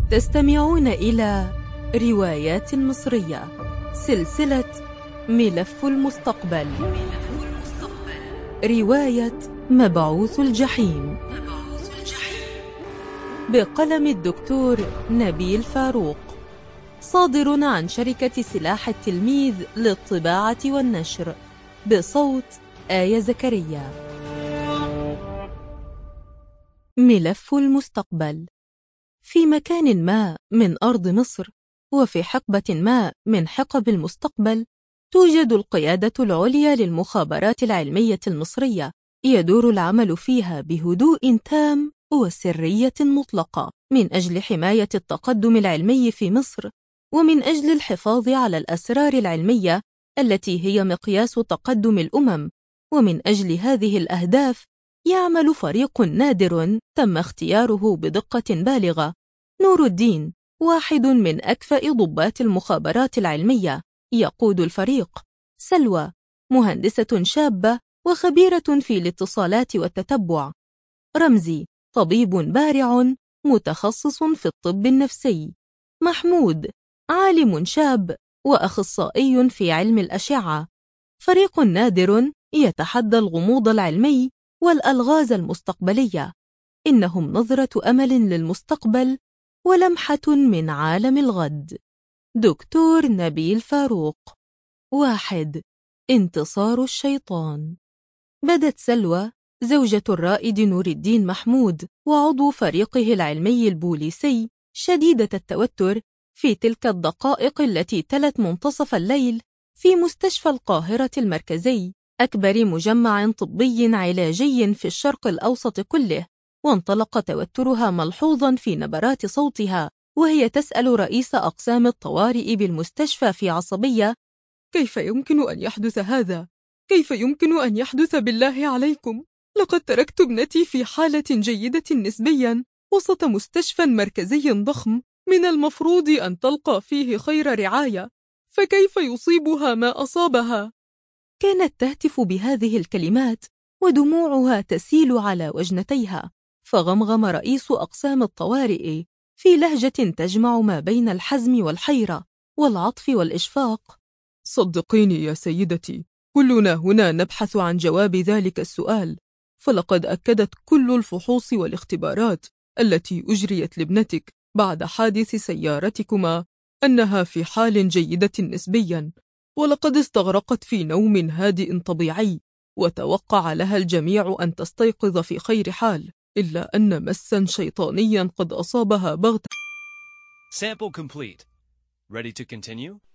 تستمعون إلى روايات مصرية، سلسلة ملف المستقبل، رواية مبعوث الجحيم، بقلم الدكتور نبيل فاروق، صادر عن شركة سلاح التلميذ للطباعة والنشر، بصوت آية زكريا. ملف المستقبل. في مكان ما من أرض مصر، وفي حقبة ما من حقب المستقبل، توجد القيادة العليا للمخابرات العلمية المصرية، يدور العمل فيها بهدوء تام وسرية مطلقة من أجل حماية التقدم العلمي في مصر، ومن أجل الحفاظ على الأسرار العلمية التي هي مقياس تقدم الأمم. ومن أجل هذه الأهداف يعمل فريق نادر تم اختياره بدقة بالغة. نور الدين واحد من أكفأ ضباط المخابرات العلمية يقود الفريق. سلوى مهندسة شابة وخبيرة في الاتصالات والتتبع. رمزي طبيب بارع متخصص في الطب النفسي. محمود عالم شاب وأخصائي في علم الأشعة. فريق نادر يتحدى الغموض العلمي والألغاز المستقبلية. إنهم نظرة أمل للمستقبل ولمحة من عالم الغد. دكتور نبيل فاروق. 1. انتصار الشيطان. بدت سلوى زوجة الرائد نور الدين محمود وعضو فريقه العلمي البوليسي شديدة التوتر في تلك الدقائق التي تلت منتصف الليل في مستشفى القاهرة المركزي، أكبر مجمع طبي علاجي في الشرق الأوسط كله. وانطلق توترها ملحوظا في نبرات صوتها وهي تسأل رئيس أقسام الطوارئ بالمستشفى في عصبية: كيف يمكن أن يحدث هذا؟ كيف يمكن أن يحدث بالله عليكم؟ لقد تركت ابنتي في حالة جيدة نسبيا وسط مستشفى مركزي ضخم من المفروض أن تلقى فيه خير رعاية، فكيف يصيبها ما أصابها؟ كانت تهتف بهذه الكلمات ودموعها تسيل على وجنتيها، فغمغم رئيس أقسام الطوارئ في لهجة تجمع ما بين الحزم والحيرة والعطف والإشفاق: صدقيني يا سيدتي، كلنا هنا نبحث عن جواب ذلك السؤال، فلقد أكدت كل الفحوص والاختبارات التي أجريت لابنتك بعد حادث سيارتكما أنها في حال جيدة نسبيا، ولقد استغرقت في نوم هادئ طبيعي، وتوقع لها الجميع أن تستيقظ في خير حال، إلا أن مسا شيطانيا قد أصابها بغتة. Sample complete. Ready to continue?